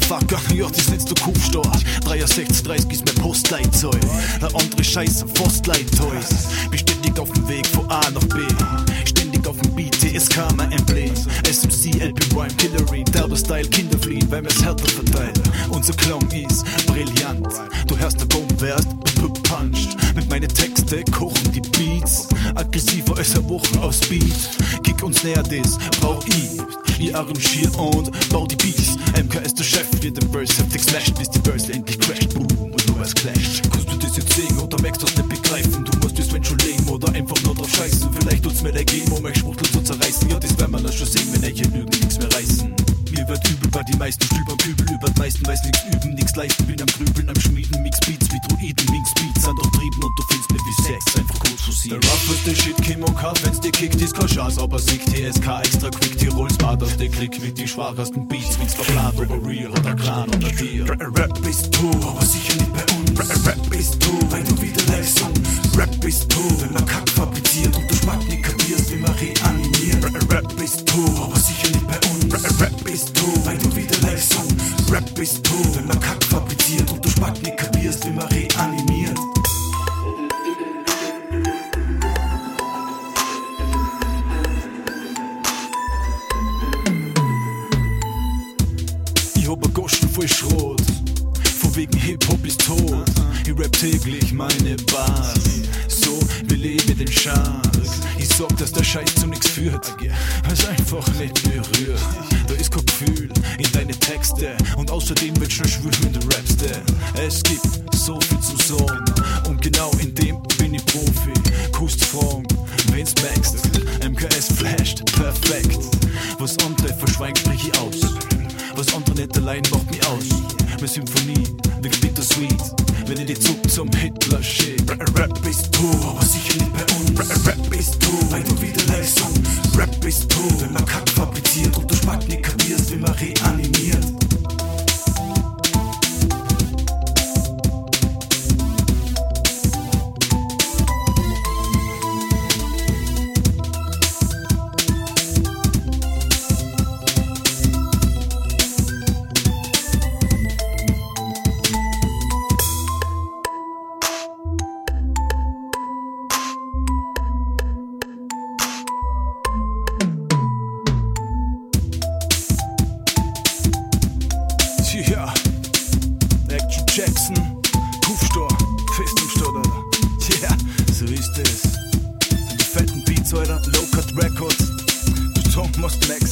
Motherfucker, ja, das nennst du Kufstar. 63, 30 ist mein Postleitzahl. Der andere Scheiß am Forstleithaus. Beständig auf dem Weg von A nach B. Ständig auf dem Beat, TSK, mein Emblem. SMC, LP Rhyme, Killery, derber Style, Kinder fliehen, weil mir's härter verteilt. Unser Klang ist brillant. Du hörst der Bomb, wärst puncht. Mit meinen Texte kochen die Beats. Aggressiver als eine Woche auf Speed. Kick uns näher, das brauch ich. Ich arrangier und bau die Beats. MK ist der Chef, wird im Verse heftig smashed, bis die Verse endlich crasht. Boom, und du weißt clasht. Kannst du das jetzt sehen oder merkst du das nicht begreifen? Du musst das wenn schon leben oder einfach nur drauf scheißen. Vielleicht tut's mir der geben, um euch Schwuchtel zu zerreißen. Ja, das werden wir dann schon sehen, wenn ihr Lügen nichts mehr reißen. Mir wird übel bei die meisten Stübern Kübel. Über die meisten weiß nichts üben, nichts leisten. Bin am Grübeln, am Schmieden, Mix Beats wie Druiden, Mix Beats sind doch trieben und du findest mir wie Sex, einfach gut zu sehen. Der Rough ist der Shit, Kim und K, wenn's dir kickt, ist kein Chance, aber sieg TSK extra quick, Tirol Smart aus der Klick mit die schwachsten Beats, wie's verplant, oder real, oder Clan, oder dir. Rap bist du, aber sicher nicht bei uns. Rap bist du, weil du wieder live songst. Rap bist du, wenn man Kack fabriziert und du Schmack nicht kapierst, wie man reanimiert. Rap bist du, aber sicher nicht bei uns. Rap bist du, weil du wieder live songst. Rap bist du, wenn man Kack fabriziert und du Schmack nicht kapierst, wie man reanimiert. Ich hab a Goschen voll Schrot, von wegen Hip-Hop ist tot. Ich rap täglich meine Bars, so wir leben den Schatz. Ich sag, dass der Scheiß zu nix führt, weil's einfach nicht berührt. Da ist kein Gefühl in deine Texte und außerdem wird schon schwül, wenn du rappst. Es gibt so viel zu sagen und genau in dem bin ich Profi. Kust fragen, wenn's merkst, MKS flasht perfekt. Was andere verschweigt, sprich ich aus. Was andere nicht allein macht mich aus. Meine Symphonie wirkt bittersweet, wenn ich die Zug zum Hitler schick. Rap bist du, aber sicher nicht bei uns. Rap bist du, weil du wieder live songst. Rap bist du, wenn man Kack fabriziert und du Schmack nicht kapierst, wie man reanimiert. Ja, Action Jackson, Kufstor, fest im Stadt, Alter. Ja, so ist es. Die fetten Beats, Alter, Low-Cut Records. Der Song must black.